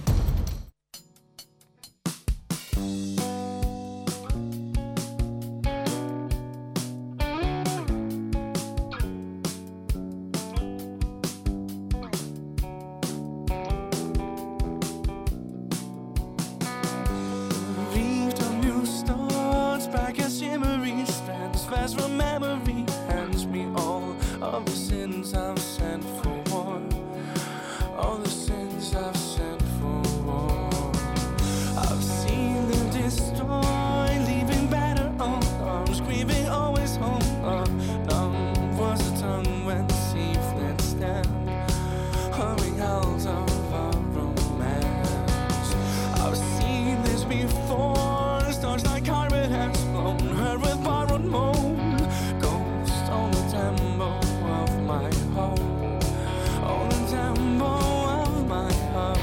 Read sins I've sent for war. All the sins I've sent for war. I've seen them destroy, leaving battered arms, grieving always home. Uh, numb was the tongue when the sea fled stand, humming howls of our romance. I've seen this before, stars like carpet has blown, heard with borrowed moan, ghost on the tempo of my home, on the tempo of my heart.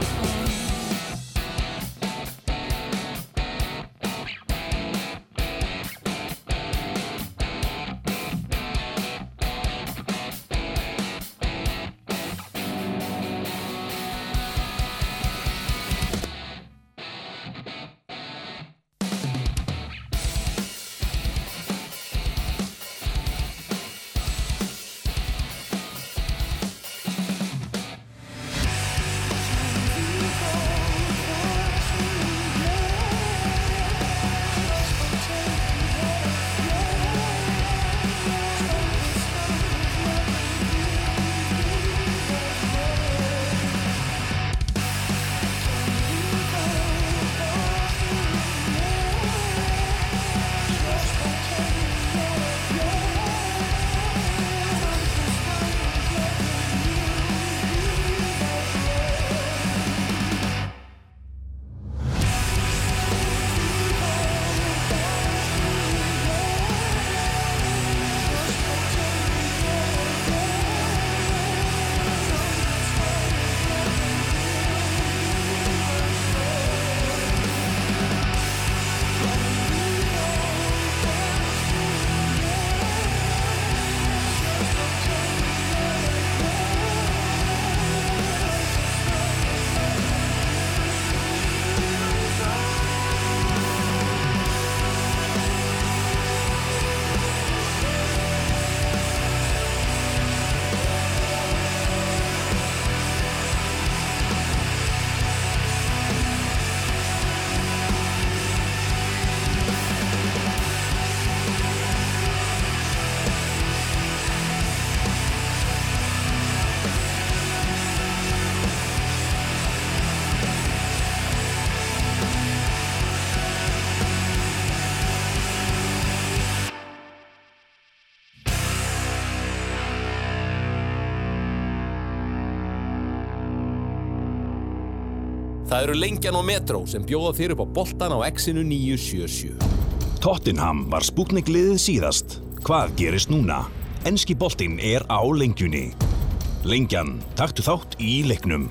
Það eru Lengjan og Metro sem bjóða þér upp á boltan á X-inu níu sjö sjö. Tottenham var Spútnik-liðið síðast. Hvað gerist núna? Enski boltinn er á Lengjunni. Lengjan, taktu þátt í leiknum.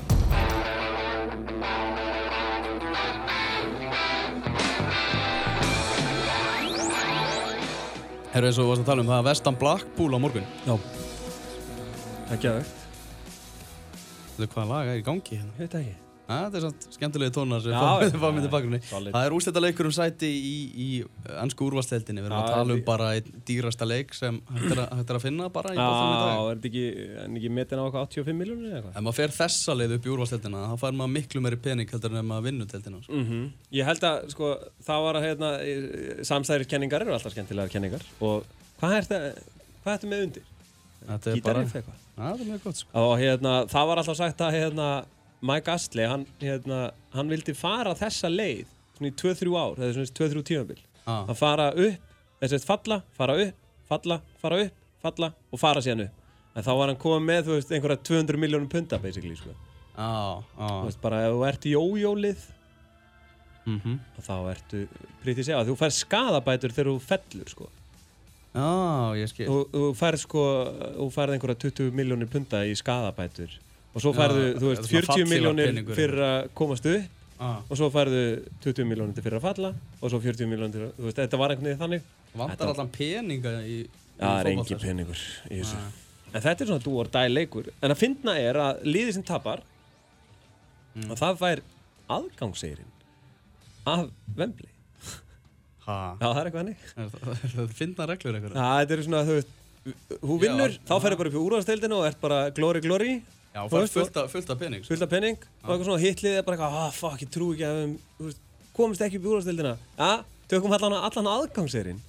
Herru, eins og við varst að tala um það, Vestan Blackpool á morgun. Já. Ekki að veit. Þetta er hvaða lag er í gangi hérna? Ég veit ekki. Ja, þetta er svona skemmtilegi tónar sem Já, fá myndi bakgrunni. solid. Það er úrslitaleikur um sæti í, í ensku úrvalsdeildinni. Við erum Já, að tala um því- bara einn dýrasta leik sem hægt er að, hægt er að finna bara í Já, boltanum í dag. er þetta ekki, er ekki metin á eitthvað áttatíu og fimm milljónir eða eitthvað? Ef maður fer þessa leið upp í úrvalsdeildina, þá fær maður miklu meiri pening heldur en ef maður vinnur deildina. Sko. Mhm. Ég held að, sko, það var að, hérna, samstæðiskenningar eru alltaf skemmtilegar kenningar og hvað er þetta, hvað ertu með undir? Þetta er Gítarriff bara- eitthvað? Já, þetta er mjög gott, sko. Og hérna, það var alltaf sagt að, hérna, Mike Astley, hann, hérna, hann vildi fara þessa leið svona í tvö þrjú ár, eða svona tvö þrjú tímabil. Ah. Að fara upp, þess að falla, fara upp, falla, fara upp, falla og fara síðan upp. En þá var hann komið með, þú veist, einhverja tvö hundruð milljónum punta, basically, sko. Já, já. Þú veist, bara ef þú ert jójólið, Mhm. þá ertu, pretty segja, þú fær skadabætur þegar þú fellur, sko. Já, ég skil. Þú, þú færð, sko, þú færð einhverja tuttugu milljónir punta í skadabætur. Og svo Já, færðu, þú veist, svona fjörutíu fallhlífar milljónir peningur. fyrir að komast upp Ah. og svo færðu tuttugu milljónir fyrir að falla og svo fjörutíu milljónir til að, þú veist, þetta var einhvern veginn þannig. Vantar Þetta- allan peninga í, í Já, það er fótbolta, engin sko. peningur í þessu. Nei. En þetta er svona do or die leikur. En að fyndna er að liðið sem tapar Mm. og það fær aðgangseyrin af Wembley. Ha? Já, það er eitthvað hannig. Það finna reglur eitthvað. Já, þetta er svona, þú veist, þú vinnur, Já, þá ferðu bara upp í úrvalsdeildina og ert bara glory, glory. Já, Þú það er veist, fullt af, fullt af pening. sko. fullt af penning og eitthvað svona hitlið er bara eitthvað, ah, fuck, ég trú ekki að við, þú veist, komist ekki upp í úrvalsdeildina. Já, tökum allan, allan aðgangseyrin.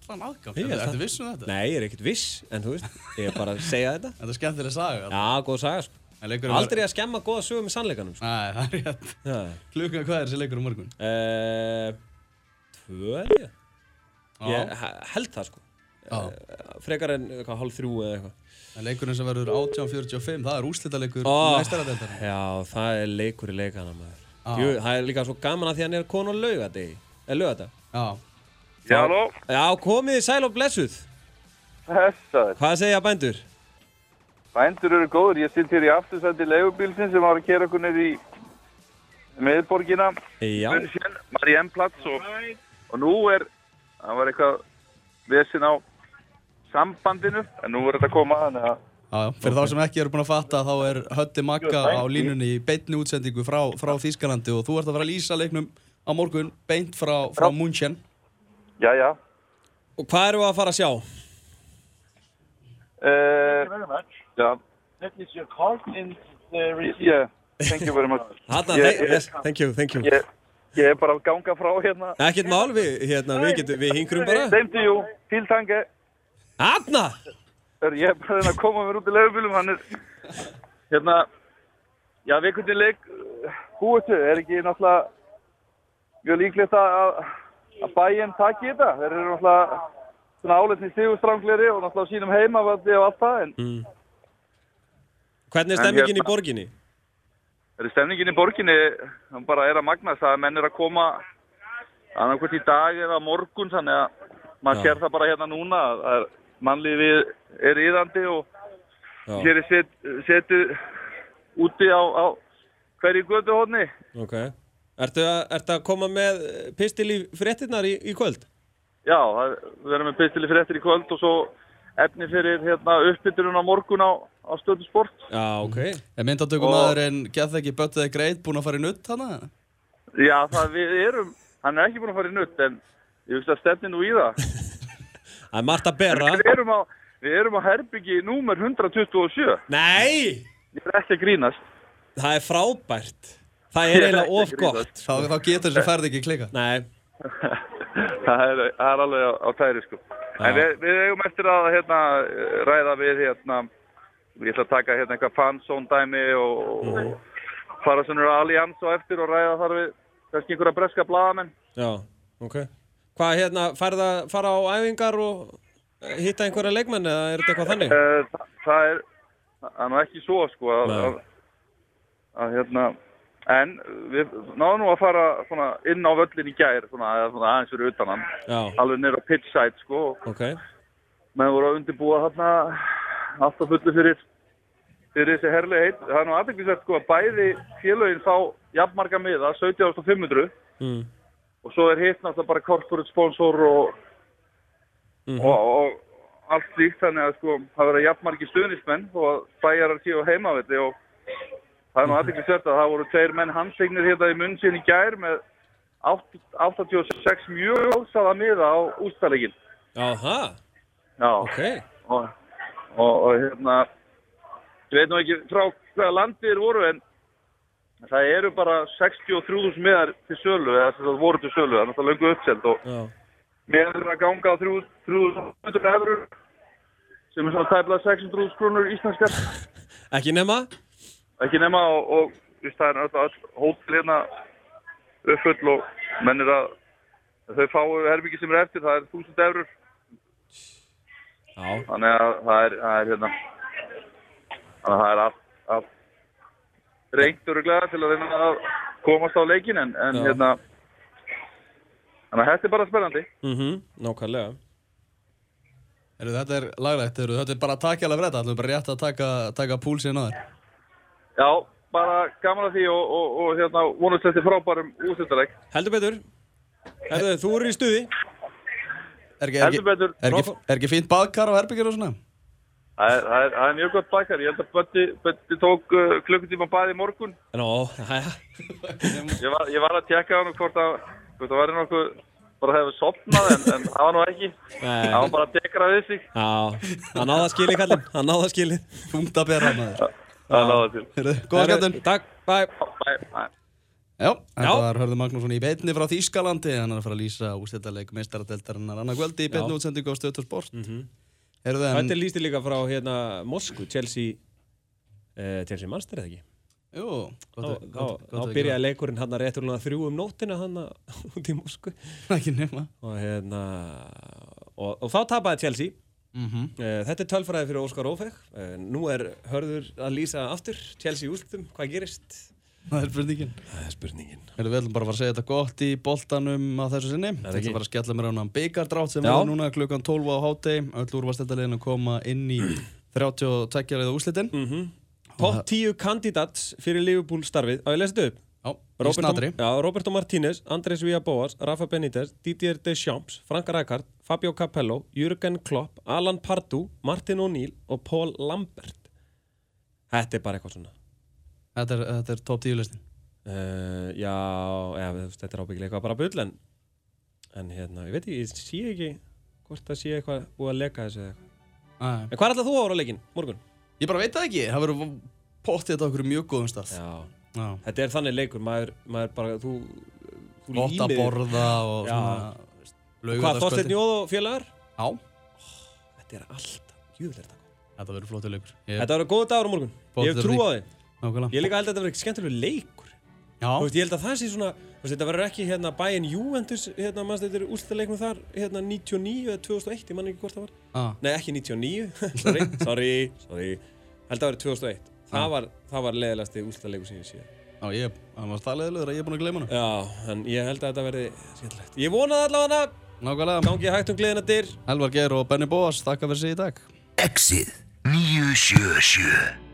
allan aðgang. Ertu viss um þetta? Nei, ég er ekkert viss, en þú veist, ég er bara að segja þetta. Þetta er skemmtileg saga. Já, góð saga, sko. Aldrei að skemma góða sögum í sannleikanum, sko. Nei, það er rétt. Klukkan, hvað er þessi leikur á morgun? Uh, tvö, held ég. Ég held það, sko. Uh, frekar en eitthvað, hálf þrjú eða eitthvað. En leikurinn sem verður átján fjörutíu og fimm, það er úrslitaleikur oh, í meistaradeildinni. Já, það er leikur í leikana, maður. Ah. Jú, það er líka svo gaman að því hann er kon og laugadegi. Er laugadag? Já. Já, halló? Já, komið sæl og blessuð. Þessaður. Hvað segja bændur? Bændur eru góður. Ég sitt hér í aftursæti leigubílsins sem var að kera okkur niður í miðborgina. Já. Marienplatz og, og nú er, það var eitthvað vesinn á sambandinu, en nú er þetta að koma þannig að... Já, já. Fyrir þá sem ekki eru búin að fatta, þá er Höddi Magga á línunni í beinni útsendingu frá, frá Þýskalandi og þú ert að fara að lýsa leiknum á morgun, beint frá, frá München. Já, já. Og hvað eru að fara að sjá? Uh, já. That is your card in the... Yeah, thank you very much. Hanna, yeah, yes, thank you, thank you. Ég, ég er bara að ganga frá hérna. Ekkert mál, við, hérna, við, getum, við hingrum bara. Same to you, til tanke. Hanna! Ég er bara að koma mér út í leigubílum, hann er... Hérna... Já, við hvernig leik... Húistu, er ekki náttúrulega... Mjög líklegt að... að bæinn taki þetta. Þeir eru náttúrulega... Svona áleitni stigustrángleri og náttúrulega sínum heimavalli og allt það, en... Mm. Hvernig er stemmingin hérna, í borginni? Er stemmingin í borginni, hann bara er að magnast að menn er að koma annarkvæmt í dag eða morgun, þannig að maður sér það bara hérna núna að mannlífið er iðandi og Já. Hér er set, setu úti á, á hverju götuhorni. Ok. Ertu að, ertu að koma með pistil í fréttirnar í, í kvöld? Já, það, við erum með pistil í fréttir í kvöld og svo efni fyrir hérna, uppbytturinn á morgun á, á Stöðu Sport. Já, ok. Er myndatökum maðurinn gett ekki böttið greit búinn að fara í nutt hana? Já, það við erum, hann er ekki búinn að fara í nutt en ég veist að stefni nú í það. Það er margt að bera. Við erum á, við erum á herbyggi númer hundrað tuttugu og sjö. Nei! Ég er ekki að grínast. Það er frábært. Það er eiginlega of gott. Þá, þá getur þessi ferð ekki klika. Nei. það, er, það er alveg á, á tæri sko. Já. En við, við eigum eftir að hérna, ræða við hérna, ég ætla að taka hérna eitthvað fansón dæmi og, mm. og fara svona allians og eftir og ræða þar við kannski einhverja breska blaðamenn. Já, ok. Hvað hérna, færða fara á æfingar og hitta einhverja leikmenn eða er þetta eitthvað þannig? Uh, það, það er, það er nú ekki svo sko að, að, að hérna, en við náðum nú að fara svona inn á völlin í gær, svona, svona aðeins fyrir utan hann, Já. alveg niður á pitch side sko. Ok. Menn voru að undirbúa þarna alltaf fullu fyrir, fyrir þessi herlega heit. Það er nú aðteklisvert sko að bæði félögin fá jafnmarga miða, sautján þúsund fimm hundruð. Mm. Og svo er hitt náttúrulega bara corporate sponsor og, mm-hmm. og, og allt slíkt, þannig að sko það verða jafnmargi stuðnismenn og bæjarar séu á heimavelli og það er nú aðteklisvert að það voru tveir menn handtegnir hérna í München í gær með áttatíu og sex mjög ósaða miða á úrslitaleikin. Jaha. Já. Ok. Og, og, og hérna, ég veit nú ekki frá hvaða landi þeir voru en það eru bara sextíu og þrjú þúsund miðar til sölu, eða það voru til sölu, það er náttúrulega löngu uppselt og miðar eru að ganga á þrjú þúsund eurur sem er svona tæplega sex hundruð þúsund krónur íslenskar. Ekki nema? Ekki nema og, og just, það er náttúrulega all hótel hérna uppfull og mennir að þau fáu herbyggi sem er eftir, það er þúsund eurur. Já. Þannig að það er, það er hérna, þannig að það er allt, allt reynt öruglega til að reyna að komast á leikin en, en hérna, þannig að þetta er bara spennandi. Mhm, nákvæmlega. Heru, þetta er laglægt, heru, þetta er bara að taka alveg fyrir þetta, þetta er bara rétt að taka, taka púlsinn á þér. Já, bara gaman að því og, og, og hérna vonast þetta frábærum úrslitaleik. Heldur betur. Heldur, þú eru í stuði. Er ekki, er ekki, er ekki, er ekki fínt baðkar á herbyggir og svona? Það er, það er, það er mjög gott baðkar. Ég held að Böddi, Böddi tók uh, klukkutíma bað í morgun. Nó, hæja. ég, var, ég var að tjekka hann hvort að hvort það væri nokkuð bara hefur sofnað en, en það var nú ekki. Það var bara að dekra við sig. Já, hann náði að skilja kallinn. Hann náði að skilja. Þungt að bera hann. Það náði til. Góða skemmtun. Takk, bye. Bye, bye. Já, þetta Já. var Hörður Magnússon í beinni frá Þýskalandi. Hann er að fara að lýsa úrslitaleik meistaradeildarinnar annað kvöldi í beinni útsendingu á Stöð tvö Sport. Mm-hmm. En... Þetta lýsti líka frá hérna Moskvu, Chelsea, eh, Chelsea Manchester eða ekki? Jú, gott, gott, þá byrjaði leikurinn hann að rétturlega þrjú um nóttina hann út í Moskvu. Ekki nema. Og hérna, og, og þá tapaði Chelsea. Mm-hmm. eh, Þetta er tölfræði fyrir Óskar Ófeg. eh, Nú er Hörður að lýsa aftur Chelsea úrslitum, hvað gerist? Það er spurningin. Það er spurningin. Við ætlum bara að fara að segja þetta gott í boltanum á þessu sinni. Þetta ætlum bara að skella mér á hann bygardrátt sem verður núna klukkan tólf á hádegi. Öll úrvalsdeildarliðin að koma inn í þrjátíu og tveggja liða úrslitin. Mm-hmm. Topp tíu kandidats fyrir Liverpool starfið. Á ég lesa þetta upp? Já, Roberto, í snatri. Já, Roberto Martínez, Andrés Villas-Boas, Rafa Benítez, Didier Deschamps, Frank Rijkaard, Fabio Capello, Jürgen Klopp, Alan Pardew, Martin O'Neill og Paul Lambert. Þetta er bara eitthvað svona. Þetta er, þetta er topp tíu listin. Uh, já, ja, þetta er ábyggilega eitthvað bara bull en, en hérna, ég veit ekki, ég sé ekki hvort það sé eitthvað búið að leka þessu eða eitthvað. En hvað er alltaf þú að ára leikinn morgun? Ég bara veit það ekki, það verður pottið þetta okkur mjög góðum stað. Já. Já. Þetta er þannig leikur, maður, maður bara, þú, þú Gott að borða og já. Svona Hvað, Þorsteinn Jóð og félagar? Já. Oh, þetta er alltaf, júðlega þetta. Þetta verður flottur leikur. Ég... Þetta verður góð dagur á morgun. Ég hef trú á þig. Nákvæmlega. Ég líka held að þetta verður ekki skemmtilegur leikur. Já. Þú veist, ég held að það sé svona, þú veist, þetta verður ekki hérna Bayern Juventus, hérna, mannst þetta er úrslitaleiknum þar, hérna níutíu og níu eða tvö þúsund og eitt, ég man ekki hvort það var. Ah. Nei, ekki níutíu og níu, sorry, sorry, sorry. Held að það verður tvö þúsund og eitt. Það var, það var leiðilegasti úrslitaleikur sem ég sé. Já, ég, það var það leiðilegur að ég er búinn að gleyma hana. Já, en ég held að þetta verði skemmtilegt. Ég vonaði allavega hana. Nákvæmlega. Gangi hægt um gleðina dyr. Elvar Geir og Benni Bóas, þakka fyrir sig í dag. Exið níu sjö sjö